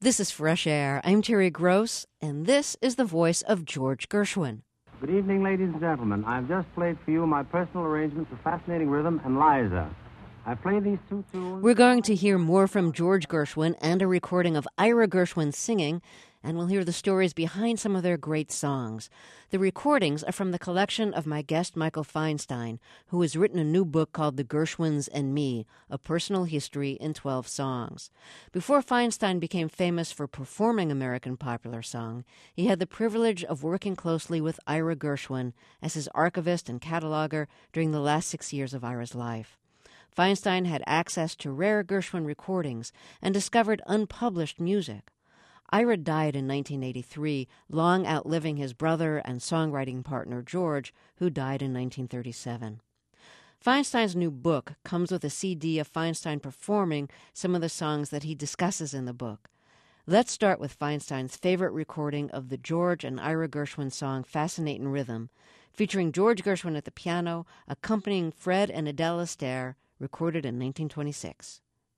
This is Fresh Air. I'm Terry Gross, and this is the voice of George Gershwin. Good evening, ladies and gentlemen. I've just played for you my personal arrangements of Fascinating Rhythm and Liza. I played these two tunes. We're going to hear more from George Gershwin and a recording of Ira Gershwin singing, and we'll hear the stories behind some of their great songs. The recordings are from the collection of my guest Michael Feinstein, who has written a new book called The Gershwins and Me, A Personal History in 12 Songs. Before Feinstein became famous for performing American popular song, he had the privilege of working closely with Ira Gershwin as his archivist and cataloger during the last 6 years of Ira's life. Feinstein had access to rare Gershwin recordings and discovered unpublished music. Ira died in 1983, long outliving his brother and songwriting partner George, who died in 1937. Feinstein's new book comes with a CD of Feinstein performing some of the songs that he discusses in the book. Let's start with Feinstein's favorite recording of the George and Ira Gershwin song Fascinating Rhythm, featuring George Gershwin at the piano, accompanying Fred and Adele Astaire, recorded in 1926.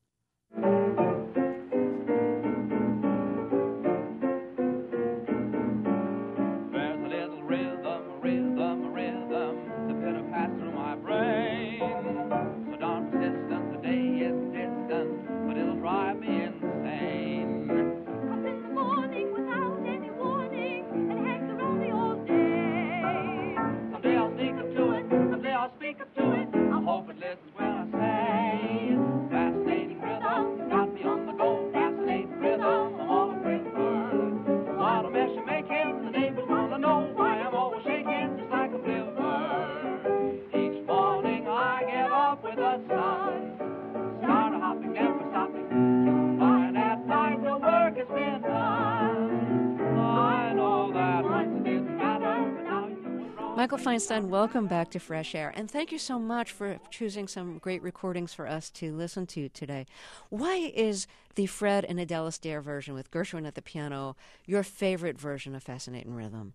Michael Feinstein, welcome back to Fresh Air, and thank you so much for choosing some great recordings for us to listen to today. Why is the Fred and Adele Astaire version with Gershwin at the piano your favorite version of Fascinating Rhythm?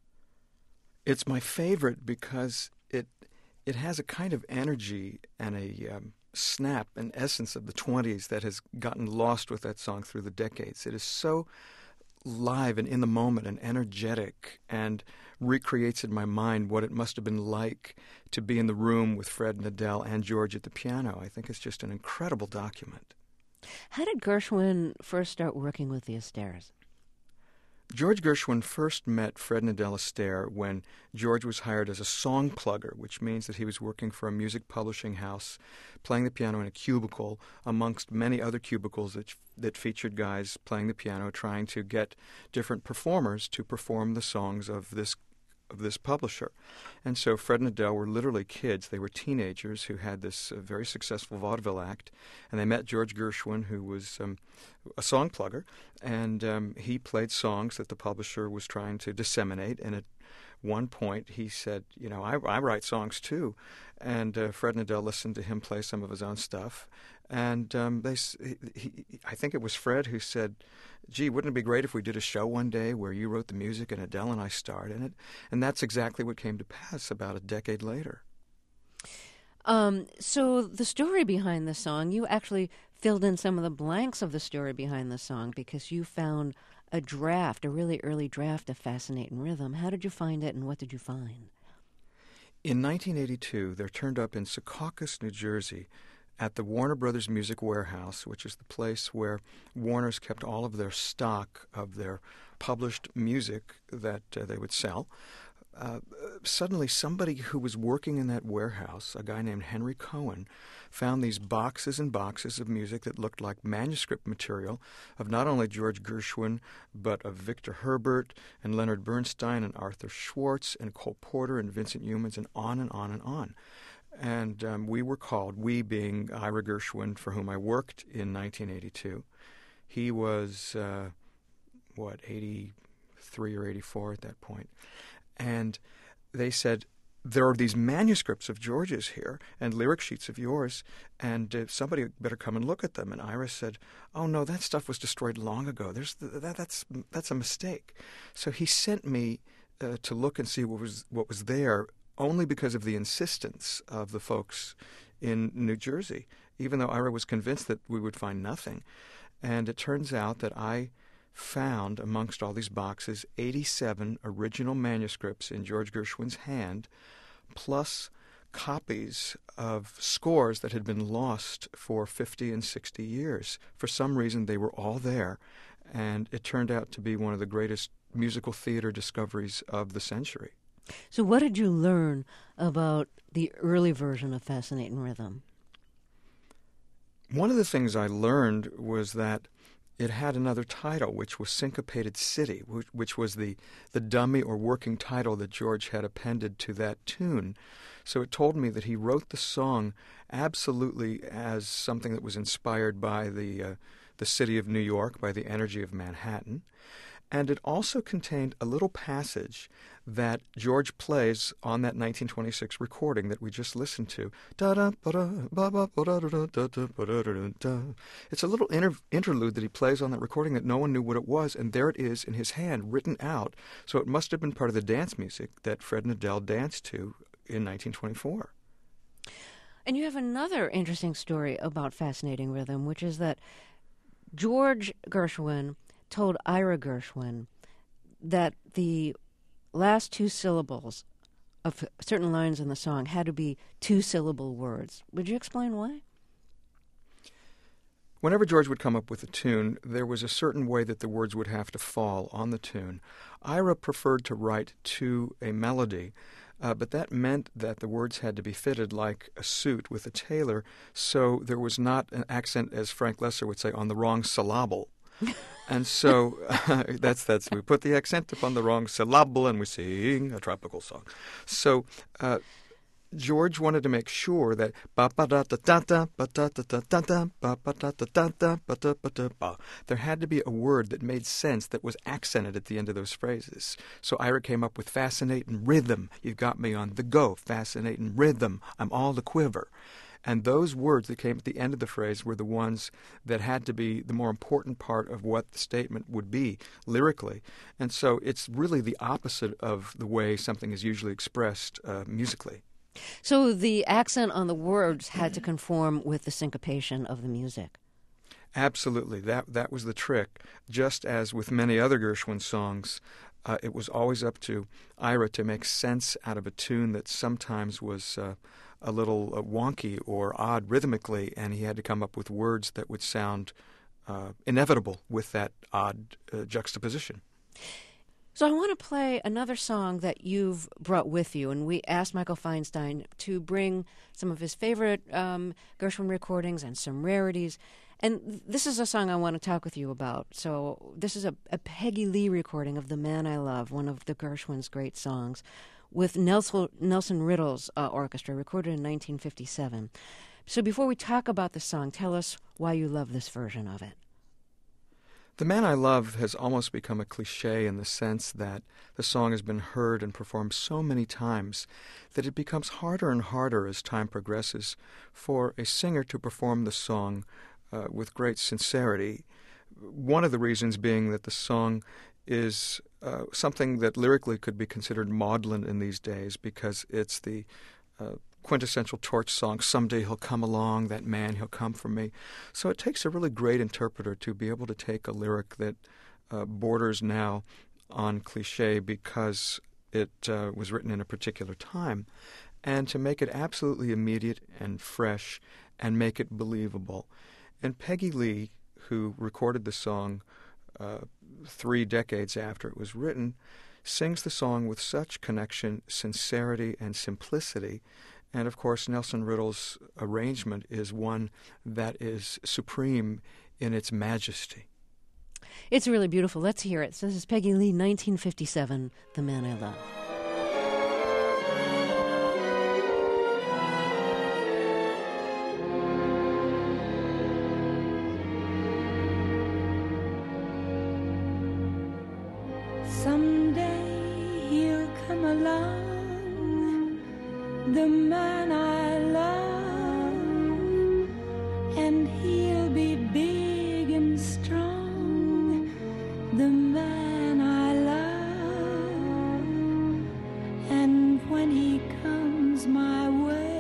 It's my favorite because it has a kind of energy and a snap and essence of the 20s that has gotten lost with that song through the decades. It is so live and in the moment and energetic and recreates in my mind what it must have been like to be in the room with Fred and Adele and George at the piano. I think it's just an incredible document. How did Gershwin first start working with the Astaires? George Gershwin first met Fred and Adele Astaire when George was hired as a song plugger, which means that he was working for a music publishing house, playing the piano in a cubicle amongst many other cubicles that featured guys playing the piano, trying to get different performers to perform the songs of this publisher. And so Fred and Adele were literally kids. They were teenagers who had this very successful vaudeville act, and they met George Gershwin, who was a song plugger, and he played songs that the publisher was trying to disseminate. And at one point he said, I write songs too. And Fred and Adele listened to him play some of his own stuff. And I think it was Fred who said, gee, wouldn't it be great if we did a show one day where you wrote the music and Adele and I starred in it? And that's exactly what came to pass about a decade later. So the story behind the song, you actually filled in some of the blanks of the story behind the song because you found a really early draft of Fascinating Rhythm. How did you find it and what did you find? In 1982, there turned up in Secaucus, New Jersey, at the Warner Brothers Music Warehouse, which is the place where Warner's kept all of their stock of their published music that they would sell. Suddenly somebody who was working in that warehouse, a guy named Henry Cohen, found these boxes and boxes of music that looked like manuscript material of not only George Gershwin, but of Victor Herbert and Leonard Bernstein and Arthur Schwartz and Cole Porter and Vincent Youmans and on and on and on. And we were called, we being Ira Gershwin, for whom I worked in 1982. He was, 83 or 84 at that point. And they said, there are these manuscripts of George's here and lyric sheets of yours, and somebody better come and look at them. And Ira said, oh, no, that stuff was destroyed long ago. That's a mistake. So he sent me to look and see what was there, only because of the insistence of the folks in New Jersey, even though Ira was convinced that we would find nothing. And it turns out that I found amongst all these boxes 87 original manuscripts in George Gershwin's hand, plus copies of scores that had been lost for 50 and 60 years. For some reason, they were all there, and it turned out to be one of the greatest musical theater discoveries of the century. So what did you learn about the early version of Fascinating Rhythm? One of the things I learned was that it had another title, which was Syncopated City, which was the dummy or working title that George had appended to that tune. So it told me that he wrote the song absolutely as something that was inspired by the city of New York, by the energy of Manhattan. And it also contained a little passage that George plays on that 1926 recording that we just listened to. It's a little interlude that he plays on that recording that no one knew what it was, and there it is in his hand, written out. So it must have been part of the dance music that Fred Nadel danced to in 1924. And you have another interesting story about Fascinating Rhythm, which is that George Gershwin told Ira Gershwin that the last two syllables of certain lines in the song had to be two-syllable words. Would you explain why? Whenever George would come up with a tune, there was a certain way that the words would have to fall on the tune. Ira preferred to write to a melody, but that meant that the words had to be fitted like a suit with a tailor, so there was not an accent, as Frank Loesser would say, on the wrong syllable. And so that's we put the accent upon the wrong syllable and we sing a tropical song. So George wanted to make sure that there had to be a word that made sense, that was accented at the end of those phrases. So Ira came up with Fascinating Rhythm. You've got me on the go. Fascinating Rhythm. I'm all a quiver. And those words that came at the end of the phrase were the ones that had to be the more important part of what the statement would be lyrically. And so it's really the opposite of the way something is usually expressed musically. So the accent on the words had to conform with the syncopation of the music. Absolutely. That was the trick. Just as with many other Gershwin songs, it was always up to Ira to make sense out of a tune that sometimes was a little wonky or odd rhythmically, and he had to come up with words that would sound inevitable with that odd juxtaposition. So I want to play another song that you've brought with you, and we asked Michael Feinstein to bring some of his favorite Gershwin recordings and some rarities. And this is a song I want to talk with you about. So this is a Peggy Lee recording of The Man I Love, one of the Gershwin's great songs, with Nelson Riddle's orchestra, recorded in 1957. So before we talk about the song, tell us why you love this version of it. The Man I Love has almost become a cliché in the sense that the song has been heard and performed so many times that it becomes harder and harder as time progresses for a singer to perform the song with great sincerity. One of the reasons being that the song is something that lyrically could be considered maudlin in these days, because it's the quintessential torch song, someday he'll come along, that man, he'll come for me. So it takes a really great interpreter to be able to take a lyric that borders now on cliche because it was written in a particular time, and to make it absolutely immediate and fresh and make it believable. And Peggy Lee, who recorded the song 3 decades after it was written, sings the song with such connection, sincerity, and simplicity. And, of course, Nelson Riddle's arrangement is one that is supreme in its majesty. It's really beautiful. Let's hear it. So this is Peggy Lee, 1957, The Man I Love. Someday he'll come along, the man I love, and he'll be big and strong, the man I love. And when he comes my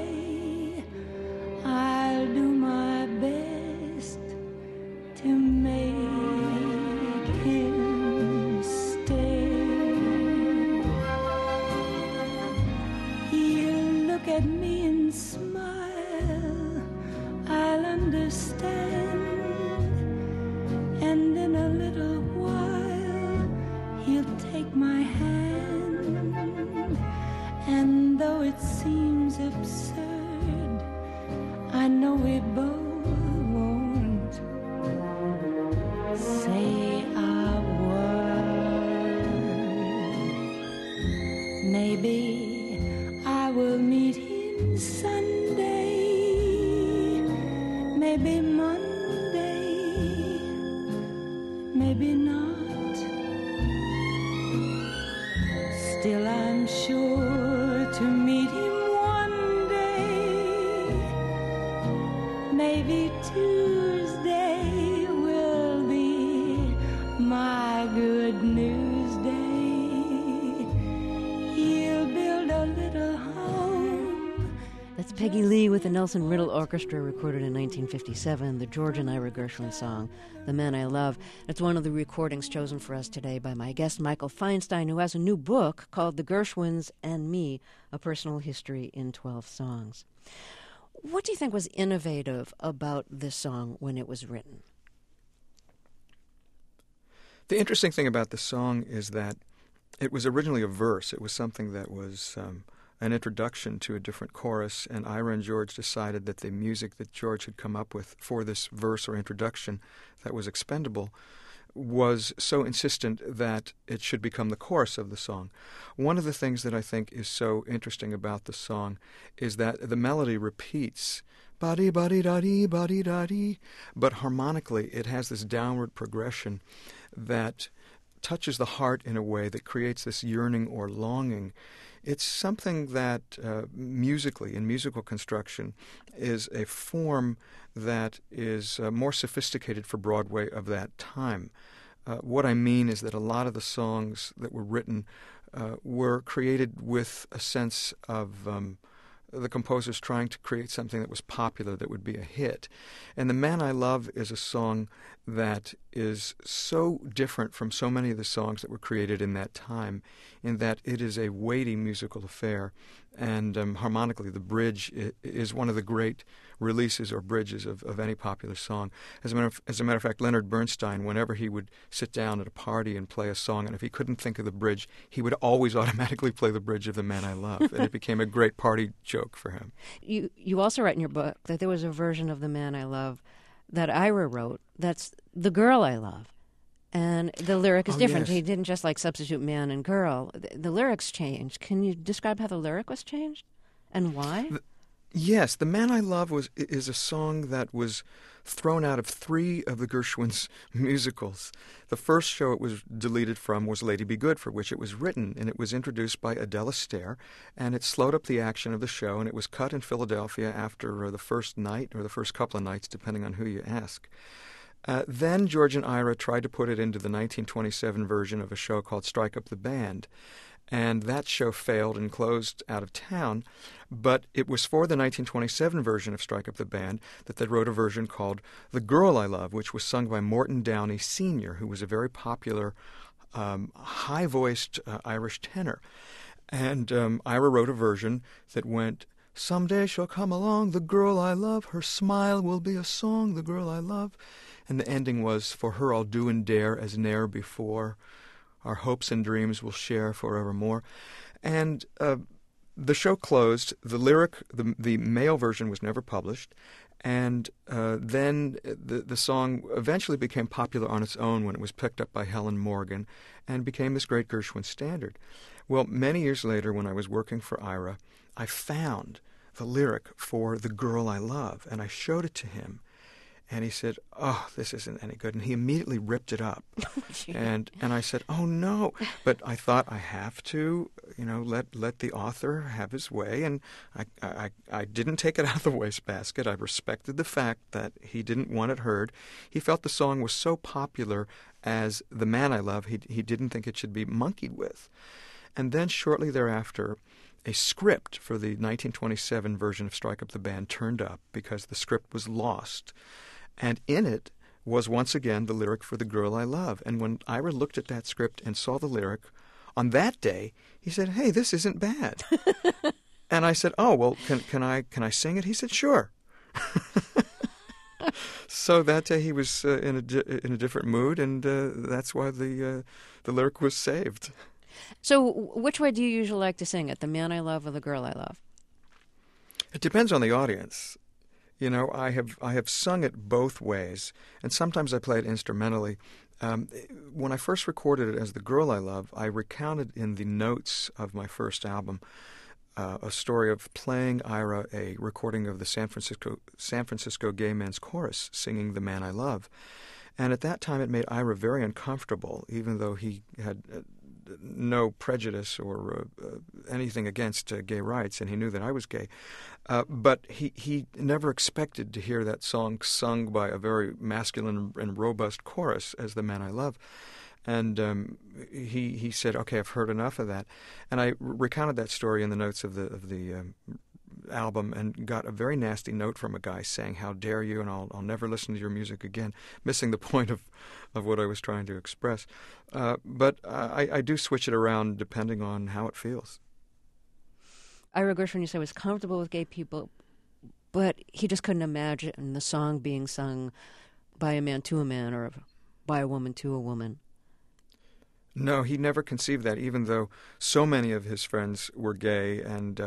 way, I'll do my best to make him stay. He'll look at me and smile, I'll understand, and in a little while he'll take my hand. And though it seems absurd, I know we both won't say a word. Maybe I will meet him Sunday, maybe Monday, maybe not. Still I'm sure to meet him one day. Maybe Tuesday will be my good news day. He'll build a little home. That's Peggy Lee with the Nelson Riddle Orchestra, recorded in 1957, the George and Ira Gershwin song, The Man I Love. It's one of the recordings chosen for us today by my guest, Michael Feinstein, who has a new book called The Gershwins and Me, A Personal History in 12 Songs. What do you think was innovative about this song when it was written? The interesting thing about the song is that it was originally a verse. It was something that was an introduction to a different chorus, and Ira and George decided that the music that George had come up with for this verse or introduction that was expendable was so insistent that it should become the chorus of the song. One of the things that I think is so interesting about the song is that the melody repeats ba-dee-ba-dee-da-dee, ba-dee-da-dee, but harmonically it has this downward progression that touches the heart in a way that creates this yearning or longing. It's something that musically, in musical construction, is a form that is more sophisticated for Broadway of that time. What I mean is that a lot of the songs that were written were created with a sense of the composers trying to create something that was popular, that would be a hit. And The Man I Love is a song that is so different from so many of the songs that were created in that time, in that it is a weighty musical affair. And harmonically, the bridge is one of the great releases or bridges of any popular song. As a matter of fact, Leonard Bernstein, whenever he would sit down at a party and play a song, and if he couldn't think of the bridge, he would always automatically play the bridge of The Man I Love. And it became a great party joke for him. You also write in your book that there was a version of The Man I Love that Ira wrote that's The Girl I Love. And the lyric is different. Yes. He didn't just substitute man and girl. The lyrics changed. Can you describe how the lyric was changed and why? Yes, The Man I Love is a song that was thrown out of 3 of the Gershwins' musicals. The first show it was deleted from was Lady Be Good, for which it was written, and it was introduced by Adele Astaire, and it slowed up the action of the show, and it was cut in Philadelphia after the first night, or the first couple of nights, depending on who you ask. Then George and Ira tried to put it into the 1927 version of a show called Strike Up the Band, and that show failed and closed out of town. But it was for the 1927 version of Strike Up the Band that they wrote a version called The Girl I Love, which was sung by Morton Downey Sr., who was a very popular, high-voiced Irish tenor. And Ira wrote a version that went, "Someday she'll come along, the girl I love, her smile will be a song, the girl I love." And the ending was, "For her I'll do and dare as ne'er before. Our hopes and dreams will share forevermore." And the show closed. The lyric, the male version, was never published. And then the song eventually became popular on its own when it was picked up by Helen Morgan and became this great Gershwin standard. Well, many years later, when I was working for Ira, I found the lyric for The Girl I Love, and I showed it to him. And he said, "Oh, this isn't any good." And he immediately ripped it up. and I said, "Oh, no." But I thought, I have to, let the author have his way. And I didn't take it out of the wastebasket. I respected the fact that he didn't want it heard. He felt the song was so popular as The Man I Love, he didn't think it should be monkeyed with. And then shortly thereafter, a script for the 1927 version of Strike Up the Band turned up because the script was lost. And in it was once again the lyric for The Girl I Love. And when Ira looked at that script and saw the lyric, on that day, he said, "Hey, this isn't bad." And I said, "Oh, well, can I sing it?" He said, "Sure." So that day he was in a different mood, and that's why the lyric was saved. So which way do you usually like to sing it, The Man I Love or The Girl I Love? It depends on the audience. You know, I have sung it both ways, and sometimes I play it instrumentally. When I first recorded it as The Girl I Love, I recounted in the notes of my first album a story of playing Ira a recording of the San Francisco Gay Men's Chorus singing The Man I Love. And at that time it made Ira very uncomfortable, even though he had no prejudice or anything against gay rights, and he knew that I was gay. But he never expected to hear that song sung by a very masculine and robust chorus as The Man I Love. And he said, "Okay, I've heard enough of that." And I recounted that story in the notes of the album, and got a very nasty note from a guy saying, "How dare you, and I'll never listen to your music again," missing the point of what I was trying to express. But I do switch it around depending on how it feels. Ira Gershwin, you said, was comfortable with gay people, but he just couldn't imagine the song being sung by a man to a man or by a woman to a woman. No, he never conceived that, even though so many of his friends were gay, and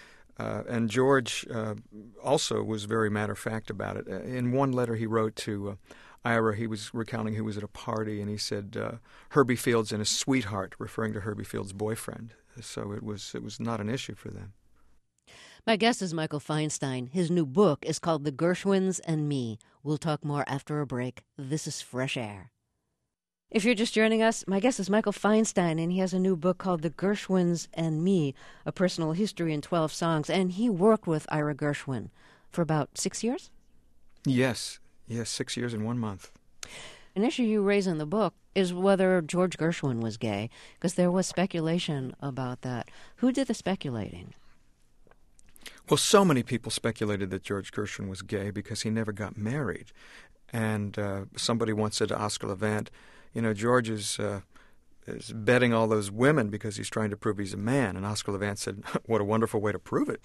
George also was very matter-of-fact about it. In one letter he wrote to Ira, he was recounting he was at a party, and he said, "Herbie Fields and his sweetheart," referring to Herbie Fields' boyfriend. So it was not an issue for them. My guest is Michael Feinstein. His new book is called The Gershwins and Me. We'll talk more after a break. This is Fresh Air. If you're just joining us, my guest is Michael Feinstein, and he has a new book called The Gershwins and Me, a personal history in 12 songs. And he worked with Ira Gershwin for about 6 years? Yes, 6 years and 1 month. An issue you raise in the book is whether George Gershwin was gay, because there was speculation about that. Who did the speculating? Well, so many people speculated that George Gershwin was gay because he never got married. And somebody once said to Oscar Levant, "You know, George is betting all those women because he's trying to prove he's a man." And Oscar Levant said, "What a wonderful way to prove it."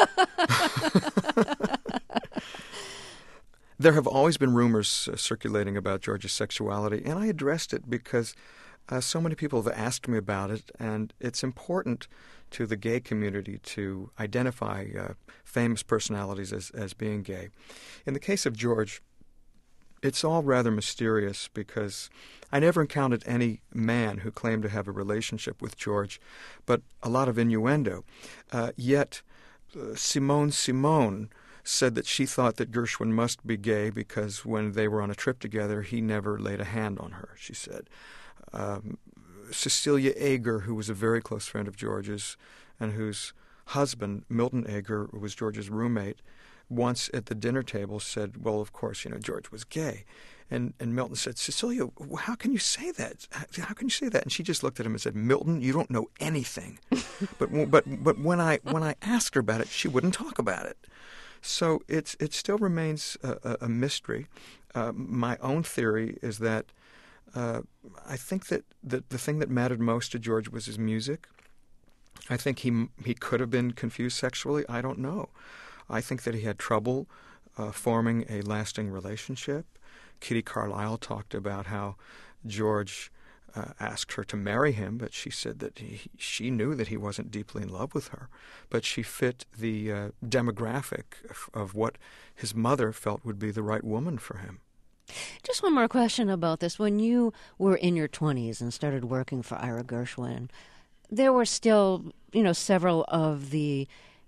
There have always been rumors circulating about George's sexuality, and I addressed it because so many people have asked me about it, and it's important to the gay community to identify famous personalities as being gay. In the case of George, it's all rather mysterious because I never encountered any man who claimed to have a relationship with George, but a lot of innuendo. Yet Simone Simone said that she thought that Gershwin must be gay because when they were on a trip together, he never laid a hand on her, she said. Cecilia Ager, who was a very close friend of George's and whose husband, Milton Ager, was George's roommate, once at the dinner table said, "Well, of course, you know, George was gay." And Milton said, "Cecilia, how can you say that? How can you say that?" And she just looked at him and said, "Milton, you don't know anything." But when I asked her about it, she wouldn't talk about it. So it still remains a mystery. My own theory is that I think that the thing that mattered most to George was his music. I think he could have been confused sexually. I don't know. I think that he had trouble forming a lasting relationship. Kitty Carlisle talked about how George asked her to marry him, but she said that she knew that he wasn't deeply in love with her, but she fit the demographic of what his mother felt would be the right woman for him. Just one more question about this. When you were in your 20s and started working for Ira Gershwin, there were still, several of the,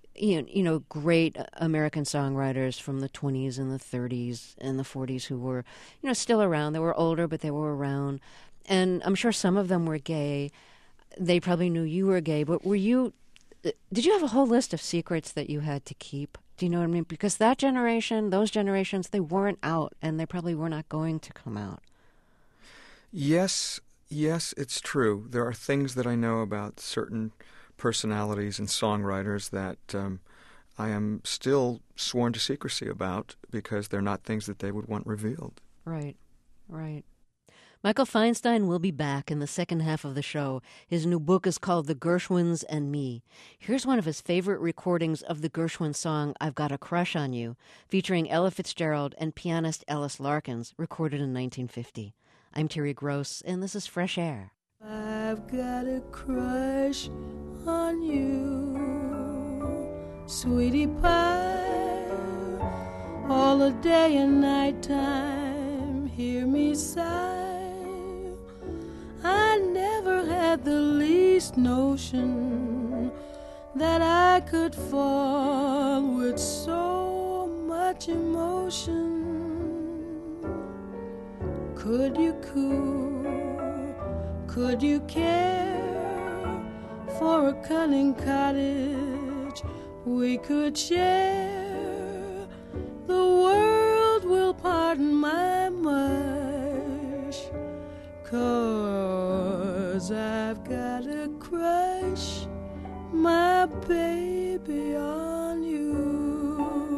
great American songwriters from the 20s and the 30s and the 40s who were, still around. They were older, but they were around. And I'm sure some of them were gay. They probably knew you were gay, but did you have a whole list of secrets that you had to keep? Do you know what I mean? Because that generation, those generations, they weren't out, and they probably were not going to come out. Yes, it's true. There are things that I know about certain personalities and songwriters that I am still sworn to secrecy about because they're not things that they would want revealed. Right. Right. Michael Feinstein will be back in the second half of the show. His new book is called The Gershwins and Me. Here's one of his favorite recordings of the Gershwin song, I've Got a Crush on You, featuring Ella Fitzgerald and pianist Ellis Larkins, recorded in 1950. I'm Terry Gross, and this is Fresh Air. I've got a crush on you, sweetie pie, all the day and night time, hear me sigh. I never had the least notion that I could fall with so much emotion. Could you coo? Could you care for a cunning cottage we could share? The world will pardon my mush, 'cause I've got a crush, my baby, on you.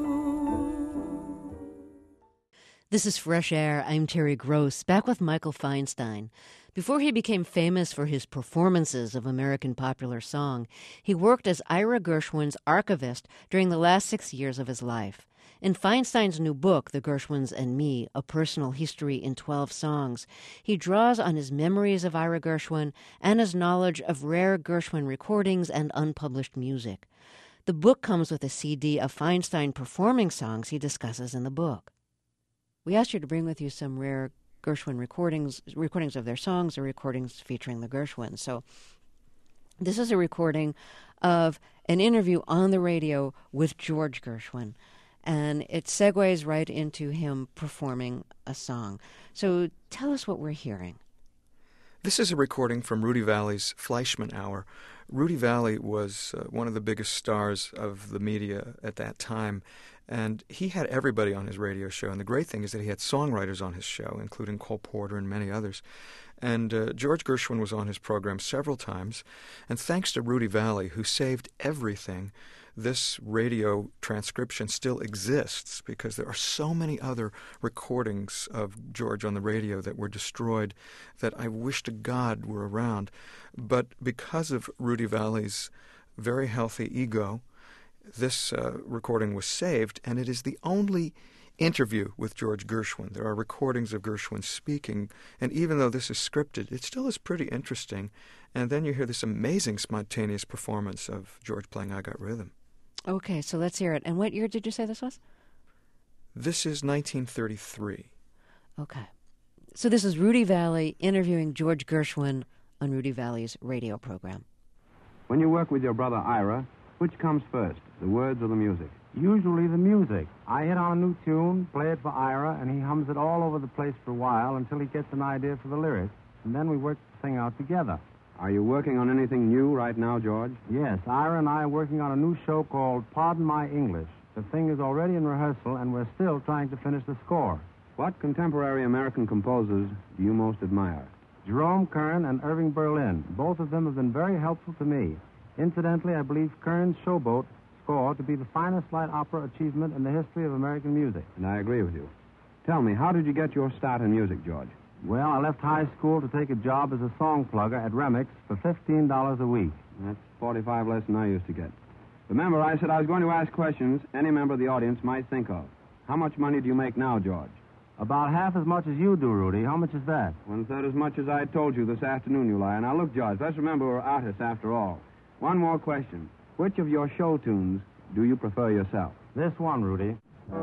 This is Fresh Air. I'm Terry Gross, back with Michael Feinstein. Before he became famous for his performances of American popular song, he worked as Ira Gershwin's archivist during the last 6 years of his life. In Feinstein's new book, The Gershwins and Me, A Personal History in 12 Songs, he draws on his memories of Ira Gershwin and his knowledge of rare Gershwin recordings and unpublished music. The book comes with a CD of Feinstein performing songs he discusses in the book. We asked you to bring with you some rare Gershwin recordings of their songs or recordings featuring the Gershwins. So this is a recording of an interview on the radio with George Gershwin, and it segues right into him performing a song. So tell us what we're hearing. This is a recording from Rudy Vallee's Fleischman Hour. Rudy Vallee was one of the biggest stars of the media at that time, and he had everybody on his radio show. And the great thing is that he had songwriters on his show, including Cole Porter and many others. And George Gershwin was on his program several times. And thanks to Rudy Vallee, who saved everything, this radio transcription still exists, because there are so many other recordings of George on the radio that were destroyed that I wish to God were around. But because of Rudy Vallee's very healthy ego, this recording was saved, and it is the only interview with George Gershwin. There are recordings of Gershwin speaking, and even though this is scripted, it still is pretty interesting. And then you hear this amazing spontaneous performance of George playing I Got Rhythm. Okay, so let's hear it. And what year did you say this was? This is 1933. Okay. So this is Rudy Vallee interviewing George Gershwin on Rudy Vallee's radio program. When you work with your brother Ira, which comes first, the words or the music? Usually the music. I hit on a new tune, play it for Ira, and he hums it all over the place for a while until he gets an idea for the lyrics, and then we work the thing out together. Are you working on anything new right now, George? Yes, Ira and I are working on a new show called Pardon My English. The thing is already in rehearsal, and we're still trying to finish the score. What contemporary American composers do you most admire? Jerome Kern and Irving Berlin. Both of them have been very helpful to me. Incidentally, I believe Kern's Showboat score to be the finest light opera achievement in the history of American music. And I agree with you. Tell me, how did you get your start in music, George? Well, I left high school to take a job as a song plugger at Remix for $15 a week. That's 45 less than I used to get. Remember, I said I was going to ask questions any member of the audience might think of. How much money do you make now, George? About half as much as you do, Rudy. How much is that? 1/3 as much as I told you this afternoon, you lie. Now, look, George, let's remember we're artists after all. One more question. Which of your show tunes do you prefer yourself? This one, Rudy.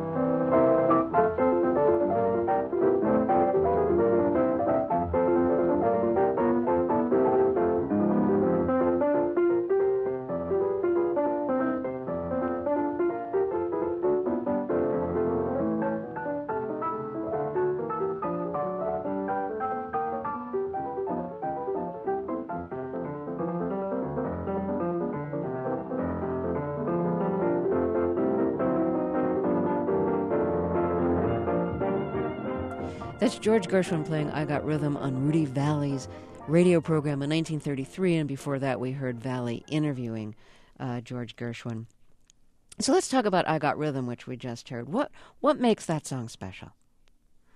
That's George Gershwin playing I Got Rhythm on Rudy Vallee's radio program in 1933, and before that we heard Vallee interviewing George Gershwin. So let's talk about I Got Rhythm, which we just heard. What makes that song special?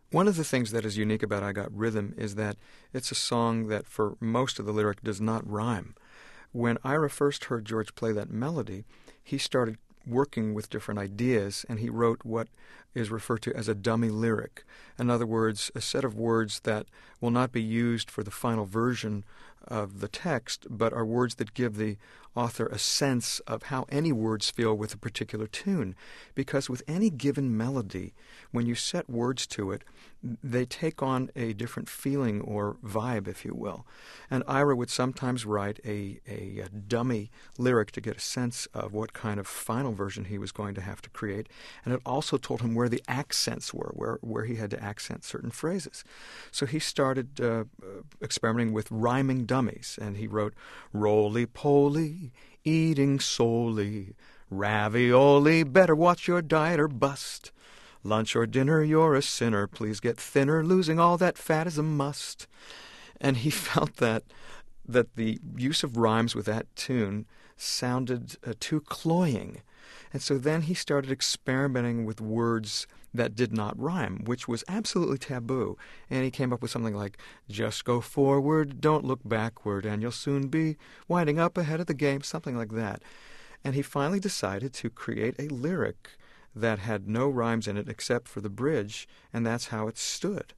One of the things that is unique about I Got Rhythm is that it's a song that for most of the lyric does not rhyme. When Ira first heard George play that melody, he started working with different ideas, and he wrote what is referred to as a dummy lyric. In other words, a set of words that will not be used for the final version of the text, but are words that give the author a sense of how any words feel with a particular tune. Because with any given melody, when you set words to it, they take on a different feeling or vibe, if you will. And Ira would sometimes write a dummy lyric to get a sense of what kind of final version he was going to have to create. And it also told him where the accents were, where he had to accent certain phrases. So he started experimenting with rhyming dummies, and he wrote, "Roly-poly, eating solely, ravioli, better watch your diet or bust. Lunch or dinner, you're a sinner, please get thinner, losing all that fat is a must." And he felt that the use of rhymes with that tune sounded too cloying. And so then he started experimenting with words that did not rhyme, which was absolutely taboo. And he came up with something like, "Just go forward, don't look backward, and you'll soon be winding up ahead of the game," something like that. And he finally decided to create a lyric that had no rhymes in it except for the bridge, and that's how it stood.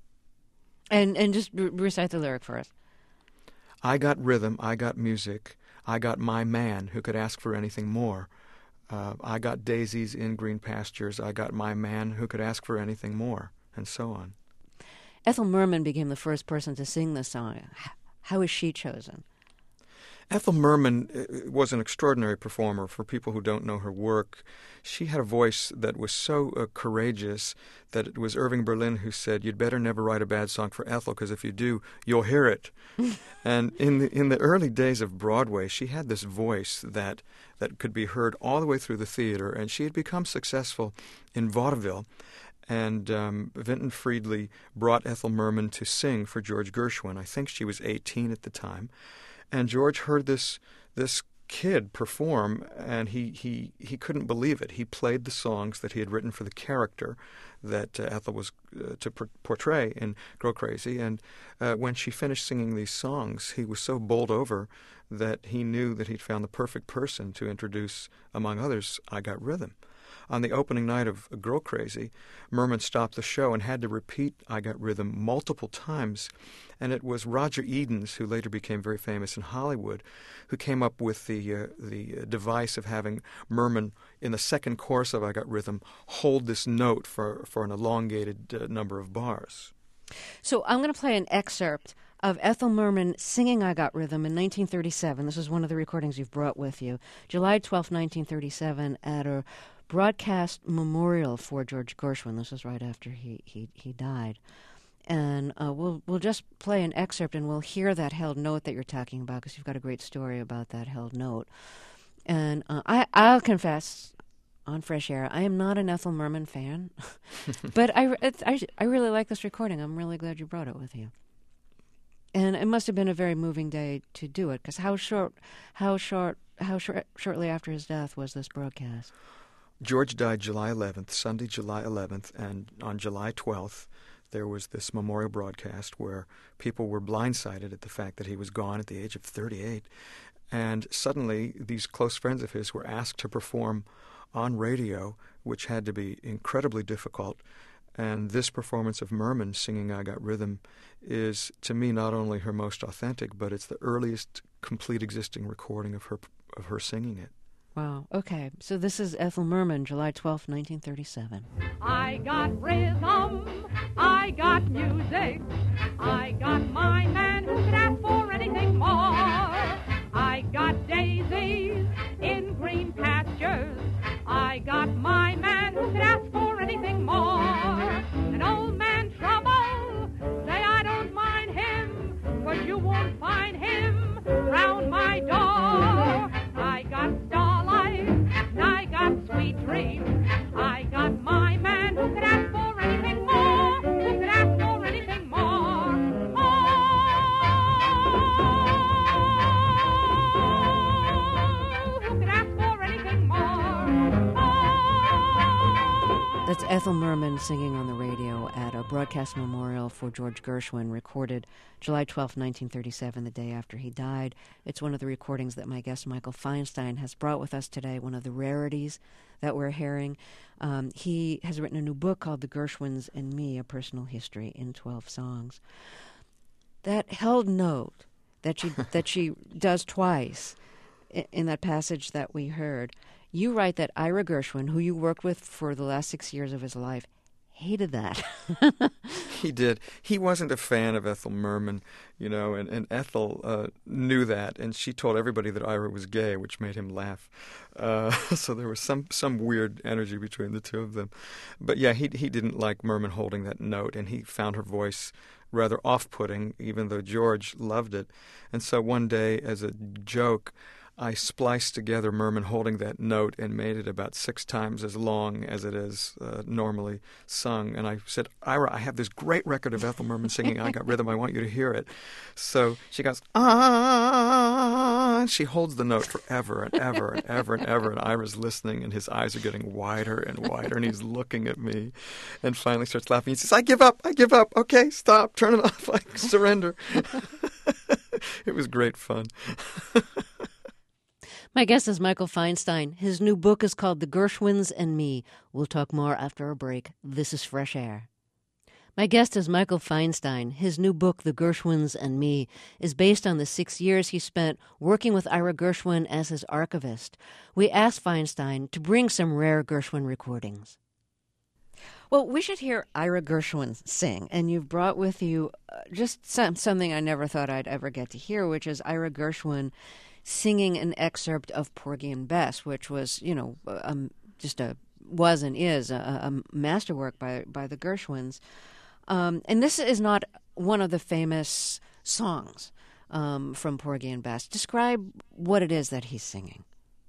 And just recite the lyric for us. I got rhythm, I got music, I got my man who could ask for anything more. I got daisies in green pastures, I got my man who could ask for anything more, and so on. Ethel Merman became the first person to sing this song. How was she chosen? Ethel Merman was an extraordinary performer. For people who don't know her work, she had a voice that was so courageous that it was Irving Berlin who said, "You'd better never write a bad song for Ethel, because if you do, you'll hear it." And in the early days of Broadway, she had this voice that could be heard all the way through the theater, and she had become successful in vaudeville. And Vinton Friedley brought Ethel Merman to sing for George Gershwin. I think she was 18 at the time. And George heard this kid perform, and he couldn't believe it. He played the songs that he had written for the character that Ethel was to portray in Girl Crazy. And when she finished singing these songs, he was so bowled over that he knew that he'd found the perfect person to introduce, among others, I Got Rhythm. On the opening night of Girl Crazy, Merman stopped the show and had to repeat I Got Rhythm multiple times. And it was Roger Edens, who later became very famous in Hollywood, who came up with the device of having Merman, in the second chorus of I Got Rhythm, hold this note for an elongated number of bars. So I'm going to play an excerpt of Ethel Merman singing I Got Rhythm in 1937. This is one of the recordings you've brought with you. July 12, 1937, at a broadcast memorial for George Gershwin. This was right after he died. And we'll just play an excerpt, and we'll hear that held note that you're talking about, because you've got a great story about that held note. And I'll confess, on Fresh Air, I am not an Ethel Merman fan, but I really like this recording. I'm really glad you brought it with you. And it must have been a very moving day to do it, because how shortly after his death was this broadcast? George died July 11th, Sunday, July 11th, and on July 12th, there was this memorial broadcast where people were blindsided at the fact that he was gone at the age of 38. And suddenly, these close friends of his were asked to perform on radio, which had to be incredibly difficult. And this performance of Merman singing I Got Rhythm is, to me, not only her most authentic, but it's the earliest complete existing recording of her singing it. Wow. Okay. So this is Ethel Merman, July 12th, 1937. I got rhythm, I got music, I got my man who could ask for anything more. I got daisies in green pastures, I got my man who could ask for anything more. An old man trouble, say I don't mind him, 'cause you won't find him round my door. I got starlight, I got sweet dreams, I got my man who could ask for anything more, who could ask for anything more. Oh! Ethel Merman singing on the radio at a broadcast memorial for George Gershwin, recorded July 12, 1937, the day after he died. It's one of the recordings that my guest Michael Feinstein has brought with us today, one of the rarities that we're hearing. He has written a new book called The Gershwins and Me, A Personal History in 12 Songs. That held note that she does twice in that passage that we heard. You write that Ira Gershwin, who you worked with for the last 6 years of his life, hated that. He did. He wasn't a fan of Ethel Merman, and Ethel knew that, and she told everybody that Ira was gay, which made him laugh. So there was some weird energy between the two of them. But yeah, he didn't like Merman holding that note, and he found her voice rather off-putting, even though George loved it. And so one day, as a joke, I spliced together Merman holding that note and made it about 6 times as long as it is normally sung. And I said, Ira, I have this great record of Ethel Merman singing I Got Rhythm. I want you to hear it. So she goes, ah, and she holds the note forever and ever and ever and ever. And Ira's listening, and his eyes are getting wider and wider, and he's looking at me. And finally starts laughing. He says, I give up. Okay, stop. Turn it off. I surrender. It was great fun. My guest is Michael Feinstein. His new book is called The Gershwins and Me. We'll talk more after a break. This is Fresh Air. My guest is Michael Feinstein. His new book, The Gershwins and Me, is based on the 6 years he spent working with Ira Gershwin as his archivist. We asked Feinstein to bring some rare Gershwin recordings. Well, we should hear Ira Gershwin sing, and you've brought with you just something I never thought I'd ever get to hear, which is Ira Gershwin singing an excerpt of Porgy and Bess, which was, was and is a masterwork by the Gershwins. And this is not one of the famous songs from Porgy and Bess. Describe what it is that he's singing.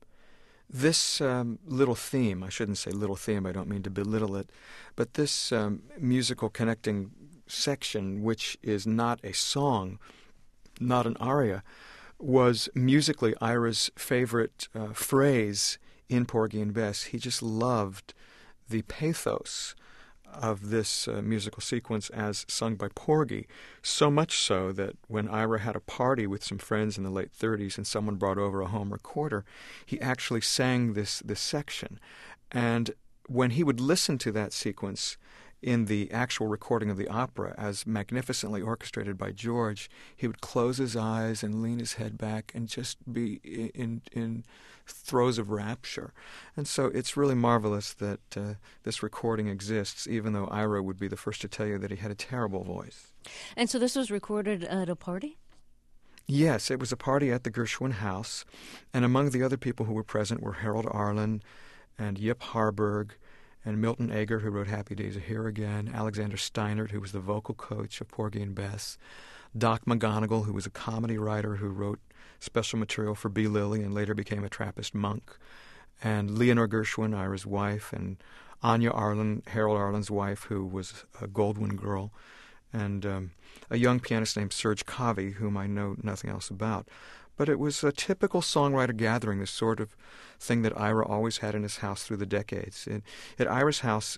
This little theme, I shouldn't say little theme, I don't mean to belittle it, but this musical connecting section, which is not a song, not an aria, was musically Ira's favorite phrase in Porgy and Bess. He just loved the pathos of this musical sequence as sung by Porgy, so much so that when Ira had a party with some friends in the late 30s and someone brought over a home recorder, he actually sang this section. And when he would listen to that sequence in the actual recording of the opera as magnificently orchestrated by George, he would close his eyes and lean his head back and just be in throes of rapture. And so it's really marvelous that this recording exists, even though Ira would be the first to tell you that he had a terrible voice. And so this was recorded at a party? Yes, it was a party at the Gershwin house, and among the other people who were present were Harold Arlen and Yip Harburg, and Milton Ager, who wrote Happy Days Are Here Again, Alexander Steinert, who was the vocal coach of Porgy and Bess, Doc McGonigal, who was a comedy writer who wrote special material for B. Lilly and later became a Trappist monk, and Leonore Gershwin, Ira's wife, and Anya Arlen, Harold Arlen's wife, who was a Goldwyn girl, and a young pianist named Serge Kavi, whom I know nothing else about. But it was a typical songwriter gathering, the sort of thing that Ira always had in his house through the decades. At Ira's house,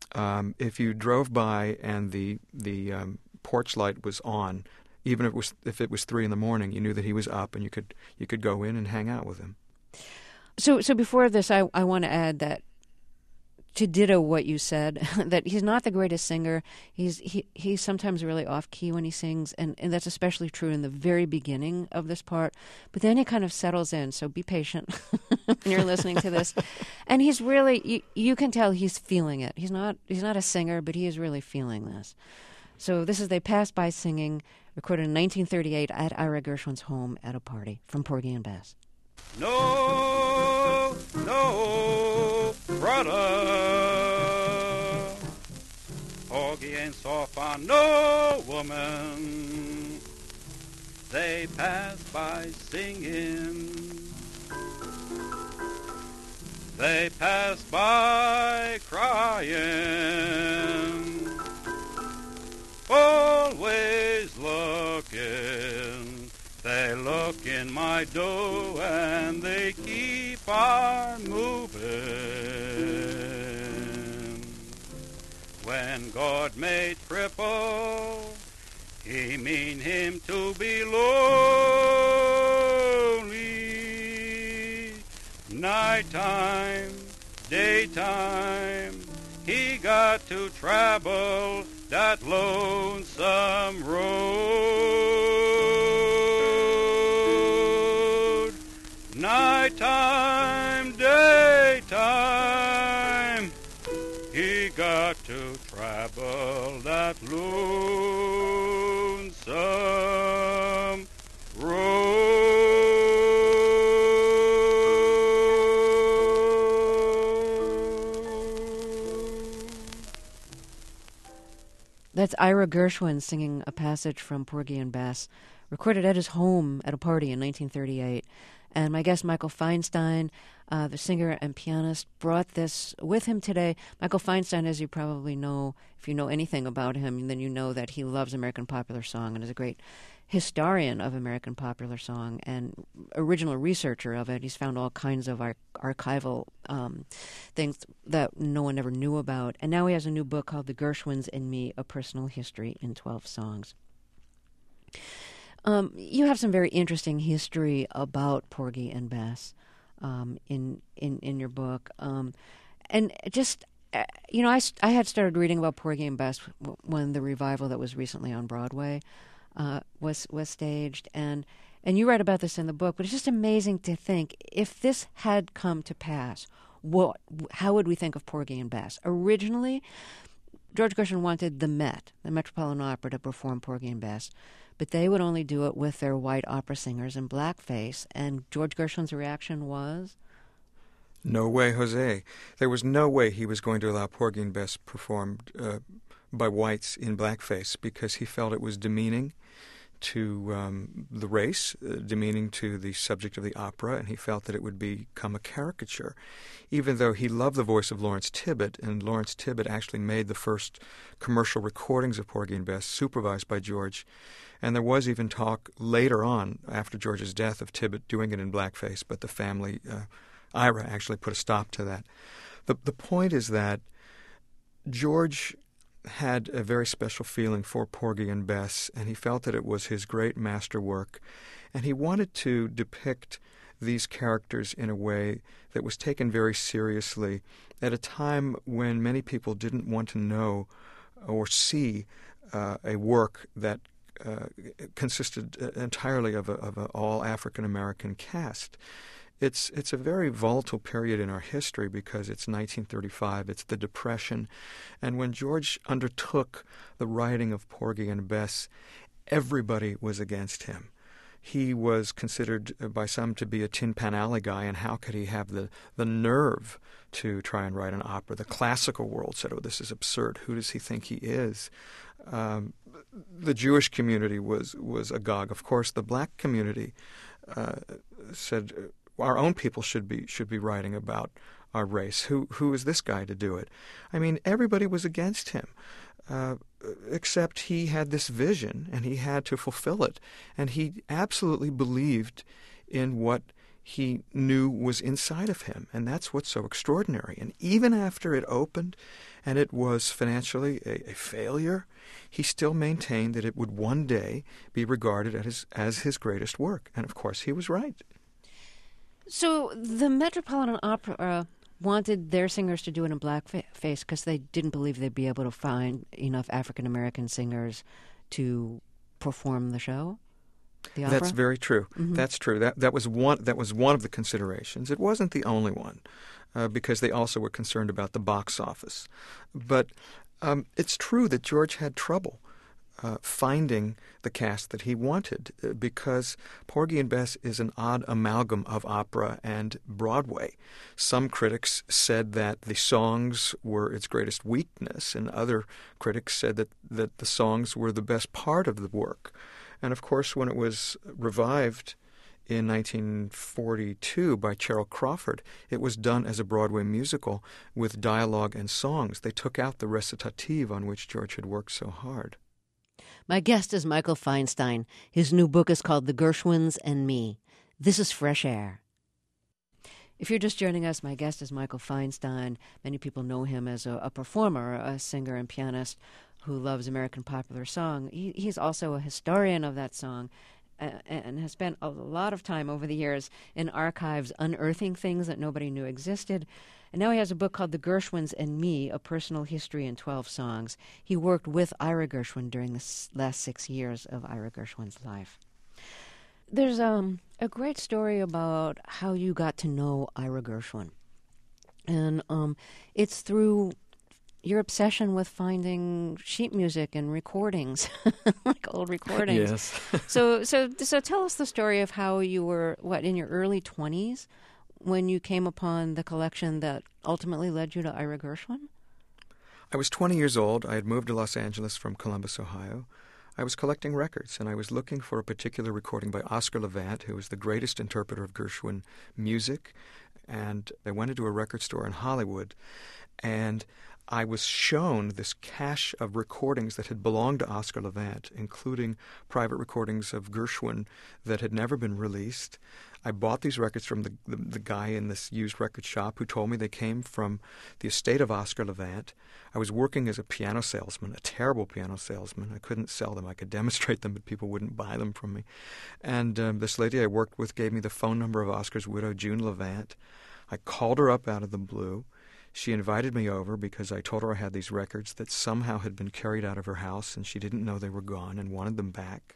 if you drove by and the porch light was on, even if it was 3 a.m, you knew that he was up, and you could go in and hang out with him. So before this, I want to add that, to ditto what you said, that he's not the greatest singer. He's sometimes really off-key when he sings, and that's especially true in the very beginning of this part. But then he kind of settles in, so be patient when you're listening to this. And he's really, you can tell he's feeling it. He's not a singer, but he is really feeling this. So this is They Passed By Singing, recorded in 1938 at Ira Gershwin's home at a party, from Porgy and Bess. No, brother, Porgy ain't soft on no woman. They pass by singing, they pass by crying, always looking. They look in my door and they keep on moving. man God made cripple, he mean him to be lonely. Nighttime, daytime, he got to travel that lonesome road. Nighttime, daytime, he got to travel that lonesome road. That's Ira Gershwin singing a passage from Porgy and Bess, recorded at his home at a party in 1938. And my guest, Michael Feinstein, the singer and pianist, brought this with him today. Michael Feinstein, as you probably know, if you know anything about him, then you know that he loves American popular song and is a great historian of American popular song and original researcher of it. He's found all kinds of archival things that no one ever knew about. And now he has a new book called The Gershwins and Me, A Personal History in 12 Songs. You have some very interesting history about Porgy and Bess in your book. And just, I had started reading about Porgy and Bess when the revival that was recently on Broadway was staged. And you write about this in the book, but it's just amazing to think, if this had come to pass, how would we think of Porgy and Bess? Originally, George Gershwin wanted the Met, the Metropolitan Opera, to perform Porgy and Bess, but they would only do it with their white opera singers in blackface. And George Gershwin's reaction was? No way, Jose. There was no way he was going to allow Porgy and Bess performed by whites in blackface, because he felt it was demeaning to the race, demeaning to the subject of the opera, and he felt that it would become a caricature, even though he loved the voice of Lawrence Tibbett, and Lawrence Tibbett actually made the first commercial recordings of Porgy and Bess, supervised by George. And there was even talk later on, after George's death, of Tibbett doing it in blackface, but the family, Ira, actually put a stop to that. The point is that George had a very special feeling for Porgy and Bess, and he felt that it was his great masterwork, and he wanted to depict these characters in a way that was taken very seriously at a time when many people didn't want to know or see a work that consisted entirely of an all African-American cast. It's a very volatile period in our history because it's 1935, it's the Depression, and when George undertook the writing of Porgy and Bess, everybody was against him. He was considered by some to be a Tin Pan Alley guy, and how could he have the nerve to try and write an opera? The classical world said, "Oh, this is absurd. Who does he think he is?" The Jewish community was agog. Of course, the black community said, our own people should be writing about our race. Who is this guy to do it? I mean, everybody was against him, except he had this vision, and he had to fulfill it. And he absolutely believed in what he knew was inside of him, and that's what's so extraordinary. And even after it opened, and it was financially a failure, he still maintained that it would one day be regarded as his greatest work. And of course, he was right. So the Metropolitan Opera wanted their singers to do it in blackface because they didn't believe they'd be able to find enough African-American singers to perform the show, the opera? That's very true. Mm-hmm. That's true. That was one of the considerations. It wasn't the only one, because they also were concerned about the box office. But it's true that George had trouble finding the cast that he wanted, because Porgy and Bess is an odd amalgam of opera and Broadway. Some critics said that the songs were its greatest weakness, and other critics said that the songs were the best part of the work. And of course, when it was revived in 1942 by Cheryl Crawford, it was done as a Broadway musical with dialogue and songs. They took out the recitative on which George had worked so hard. My guest is Michael Feinstein. His new book is called The Gershwins and Me. This is Fresh Air. If you're just joining us, my guest is Michael Feinstein. Many people know him as a performer, a singer and pianist who loves American popular song. He's also a historian of that song and has spent a lot of time over the years in archives unearthing things that nobody knew existed. And now he has a book called The Gershwins and Me, A Personal History in 12 Songs. He worked with Ira Gershwin during the last 6 years of Ira Gershwin's life. There's a great story about how you got to know Ira Gershwin. And it's through your obsession with finding sheet music and recordings, like old recordings. Yes. So tell us the story of how you were, in your early 20s when you came upon the collection that ultimately led you to Ira Gershwin? I was 20 years old. I had moved to Los Angeles from Columbus, Ohio. I was collecting records, and I was looking for a particular recording by Oscar Levant, who was the greatest interpreter of Gershwin music. And I went into a record store in Hollywood, and I was shown this cache of recordings that had belonged to Oscar Levant, including private recordings of Gershwin that had never been released. I bought these records from the guy in this used record shop who told me they came from the estate of Oscar Levant. I was working as a piano salesman, a terrible piano salesman. I couldn't sell them. I could demonstrate them, but people wouldn't buy them from me. And this lady I worked with gave me the phone number of Oscar's widow, June Levant. I called her up out of the blue. She invited me over because I told her I had these records that somehow had been carried out of her house and she didn't know they were gone and wanted them back.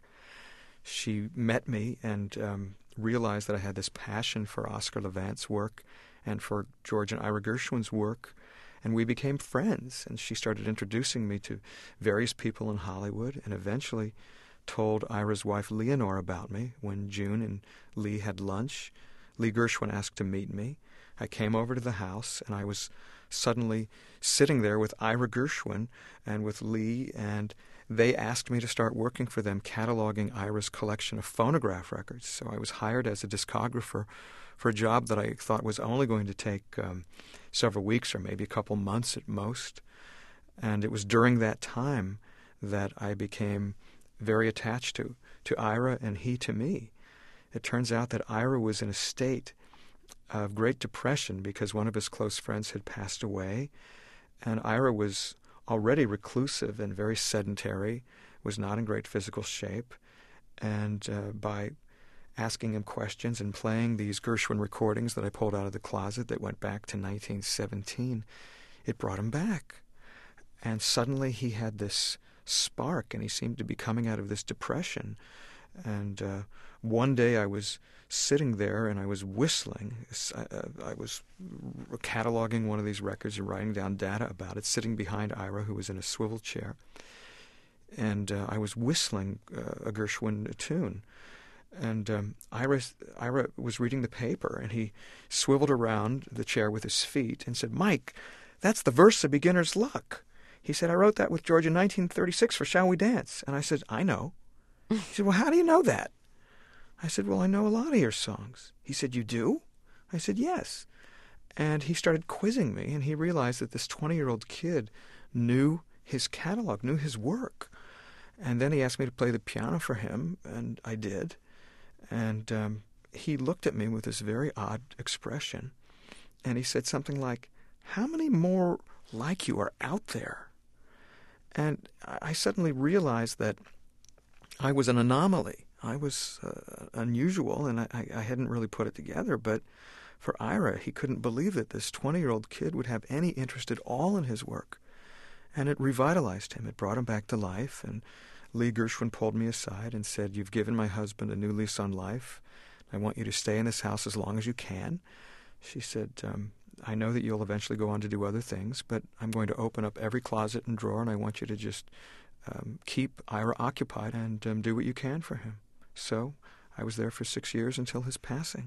She met me and realized that I had this passion for Oscar Levant's work and for George and Ira Gershwin's work, and we became friends. And she started introducing me to various people in Hollywood and eventually told Ira's wife Leonore about me. When June and Lee had lunch, Lee Gershwin asked to meet me. I came over to the house, and I was suddenly sitting there with Ira Gershwin and with Lee, and they asked me to start working for them, cataloging Ira's collection of phonograph records. So I was hired as a discographer for a job that I thought was only going to take several weeks or maybe a couple months at most. And it was during that time that I became very attached to Ira and he to me. It turns out that Ira was in a state of great depression because one of his close friends had passed away, and Ira was already reclusive and very sedentary, was not in great physical shape, and by asking him questions and playing these Gershwin recordings that I pulled out of the closet that went back to 1917, it brought him back. And suddenly he had this spark, and he seemed to be coming out of this depression. And one day I was sitting there and I was whistling. I was cataloging one of these records and writing down data about it, sitting behind Ira, who was in a swivel chair. And I was whistling a Gershwin tune. And Ira was reading the paper, and he swiveled around the chair with his feet and said, "Mike, that's the verse of Beginner's Luck." He said, "I wrote that with George in 1936 for Shall We Dance?" And I said, "I know." He said, "Well, how do you know that?" I said, "Well, I know a lot of your songs." He said, "You do?" I said, "Yes." And he started quizzing me, and he realized that this 20-year-old kid knew his catalog, knew his work. And then he asked me to play the piano for him, and I did. And he looked at me with this very odd expression, and he said something like, "How many more like you are out there?" And I suddenly realized that I was an anomaly. I was unusual, and I hadn't really put it together. But for Ira, he couldn't believe that this 20-year-old kid would have any interest at all in his work. And it revitalized him. It brought him back to life. And Lee Gershwin pulled me aside and said, "You've given my husband a new lease on life. I want you to stay in this house as long as you can." She said, "I know that you'll eventually go on to do other things, but I'm going to open up every closet and drawer, and I want you to just keep Ira occupied and do what you can for him." So I was there for 6 years until his passing.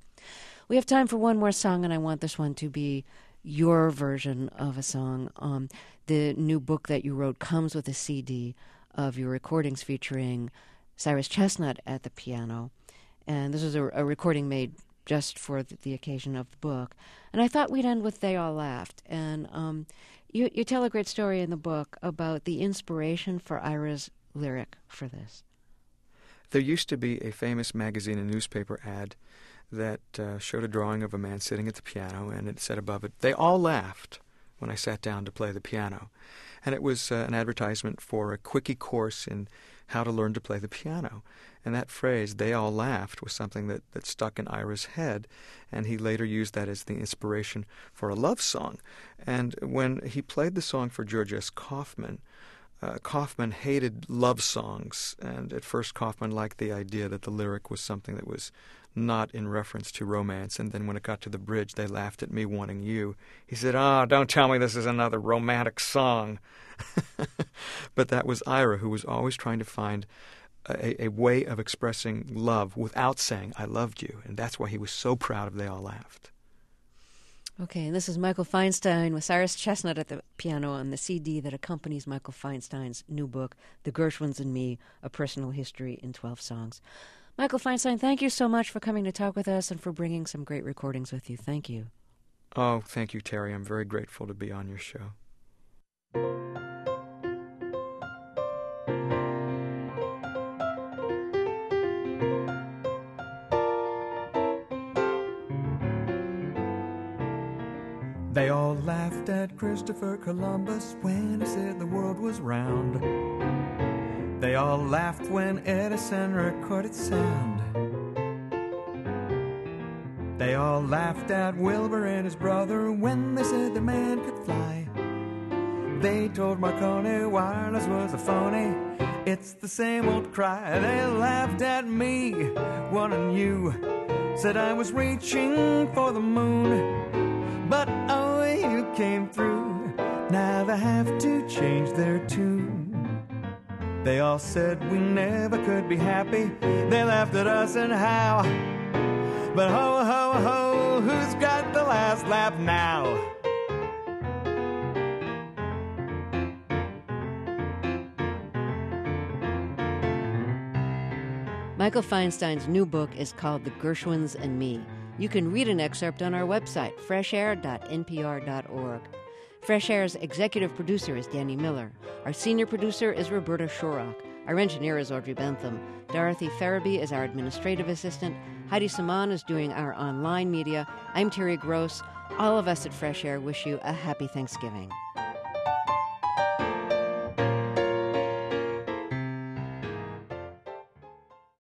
We have time for one more song, and I want this one to be your version of a song. The new book that you wrote comes with a CD of your recordings featuring Cyrus Chestnut at the piano. And this is a recording made just for the occasion of the book. And I thought we'd end with They All Laughed. And you tell a great story in the book about the inspiration for Ira's lyric for this. There used to be a famous magazine and newspaper ad that showed a drawing of a man sitting at the piano, and it said above it, "They all laughed when I sat down to play the piano." And it was an advertisement for a quickie course in how to learn to play the piano. And that phrase, "they all laughed," was something that stuck in Ira's head, and he later used that as the inspiration for a love song. And when he played the song for George S. Kaufman, Kaufman hated love songs, and at first Kaufman liked the idea that the lyric was something that was not in reference to romance, and then when it got to the bridge, "They laughed at me wanting you," he said, "Don't tell me this is another romantic song." But that was Ira, who was always trying to find a way of expressing love without saying, "I loved you," and that's why he was so proud of "They All Laughed." Okay, and this is Michael Feinstein with Cyrus Chestnut at the piano on the CD that accompanies Michael Feinstein's new book, The Gershwins and Me, A Personal History in 12 Songs. Michael Feinstein, thank you so much for coming to talk with us and for bringing some great recordings with you. Thank you. Oh, thank you, Terry. I'm very grateful to be on your show. They all laughed at Christopher Columbus when he said the world was round. They all laughed when Edison recorded sound. They all laughed at Wilbur and his brother when they said the man could fly. They told Marconi wireless was a phony. It's the same old cry. They laughed at me, wanting you. Said I was reaching for the moon, but oh, you came through. Now they have to change their tune. They all said we never could be happy. They laughed at us and how. But ho, ho, ho, who's got the last laugh now? Michael Feinstein's new book is called The Gershwins and Me. You can read an excerpt on our website, freshair.npr.org. Fresh Air's executive producer is Danny Miller. Our senior producer is Roberta Shorrock. Our engineer is Audrey Bentham. Dorothy Farabee is our administrative assistant. Heidi Saman is doing our online media. I'm Terry Gross. All of us at Fresh Air wish you a happy Thanksgiving.